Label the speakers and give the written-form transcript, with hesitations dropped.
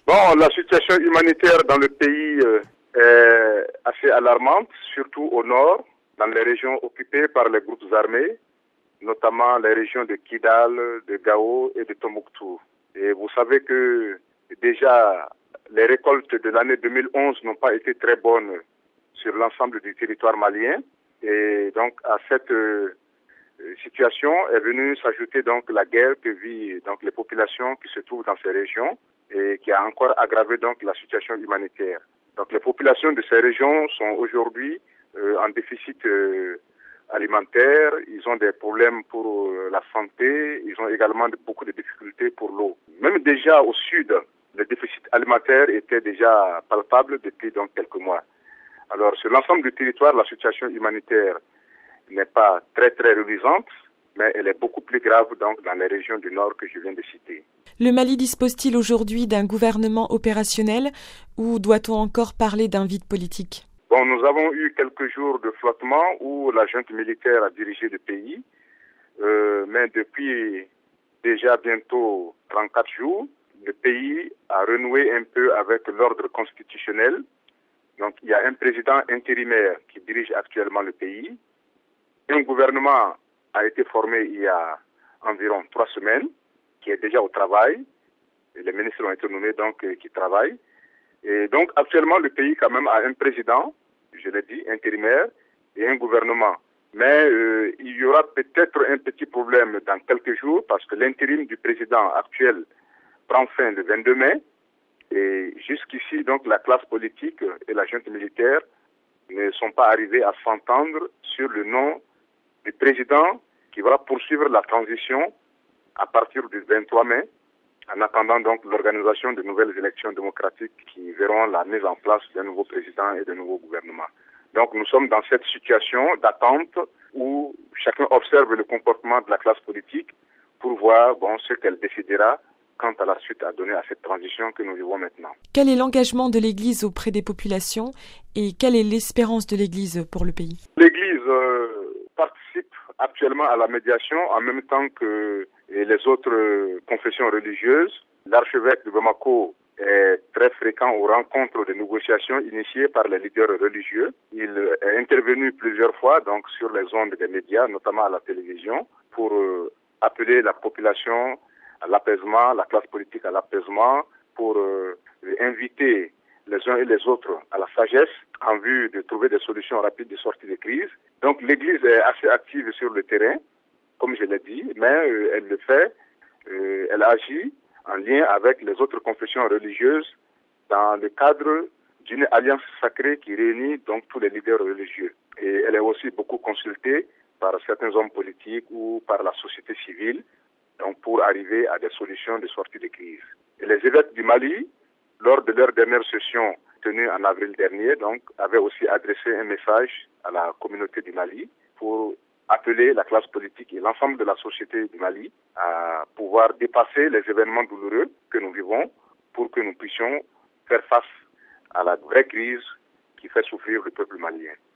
Speaker 1: Bon, la situation humanitaire dans le pays est assez alarmante, surtout au nord, dans les régions occupées par les groupes armés, notamment les régions de Kidal, de Gao et de Tombouctou. Et vous savez que déjà les récoltes de l'année 2011 n'ont pas été très bonnes sur l'ensemble du territoire malien. Et donc à cette situation est venue s'ajouter donc la guerre que vivent donc les populations qui se trouvent dans ces régions et qui a encore aggravé donc la situation humanitaire. Donc les populations de ces régions sont aujourd'hui en déficit alimentaire, ils ont des problèmes pour la santé, ils ont également beaucoup de difficultés pour l'eau. Même déjà au sud, le déficit alimentaire était déjà palpable depuis donc quelques mois. Alors sur l'ensemble du territoire, la situation humanitaire n'est pas très reluisante, mais elle est beaucoup plus grave donc dans les régions du nord que je viens de citer.
Speaker 2: Le Mali dispose-t-il aujourd'hui d'un gouvernement opérationnel ou doit-on encore parler d'un vide politique?
Speaker 1: Bon, nous avons eu quelques jours de flottement où la junte militaire a dirigé le pays, mais depuis déjà bientôt 34 jours, le pays a renoué un peu avec l'ordre constitutionnel. Donc il y a un président intérimaire qui dirige actuellement le pays. Un gouvernement a été formé il y a environ 3 semaines, qui est déjà au travail. Et les ministres ont été nommés donc qui travaillent. Et donc actuellement le pays quand même a un président, je l'ai dit, intérimaire, et un gouvernement. Mais il y aura peut-être un petit problème dans quelques jours parce que l'intérim du président actuel prend fin le 22 mai. Et jusqu'ici, donc, la classe politique et la junte militaire ne sont pas arrivés à s'entendre sur le nom du président qui va poursuivre la transition à partir du 23 mai, en attendant donc l'organisation de nouvelles élections démocratiques qui verront la mise en place d'un nouveau président et d'un nouveau gouvernement. Donc nous sommes dans cette situation d'attente où chacun observe le comportement de la classe politique pour voir ce qu'elle décidera quant à la suite à donner à cette transition que nous vivons maintenant.
Speaker 2: Quel est l'engagement de l'Église auprès des populations et quelle est l'espérance de l'Église pour le pays?
Speaker 1: L'Église participe actuellement à la médiation en même temps que les autres confessions religieuses. L'archevêque de Bamako est très fréquent aux rencontres de négociations initiées par les leaders religieux. Il est intervenu plusieurs fois donc sur les ondes des médias, notamment à la télévision, pour appeler la population à l'apaisement, la classe politique à l'apaisement, pour inviter les uns et les autres à la sagesse en vue de trouver des solutions rapides de sortie de crise. Donc l'Église est assez active sur le terrain, comme je l'ai dit, mais elle le fait, elle agit en lien avec les autres confessions religieuses dans le cadre d'une alliance sacrée qui réunit donc tous les leaders religieux. Et elle est aussi beaucoup consultée par certains hommes politiques ou par la société civile donc pour arriver à des solutions de sortie de crise. Et les évêques du Mali, lors de leur dernière session tenue en avril dernier, donc, avaient aussi adressé un message à la communauté du Mali pour appeler la classe politique et l'ensemble de la société du Mali à pouvoir dépasser les événements douloureux que nous vivons pour que nous puissions faire face à la vraie crise qui fait souffrir le peuple malien.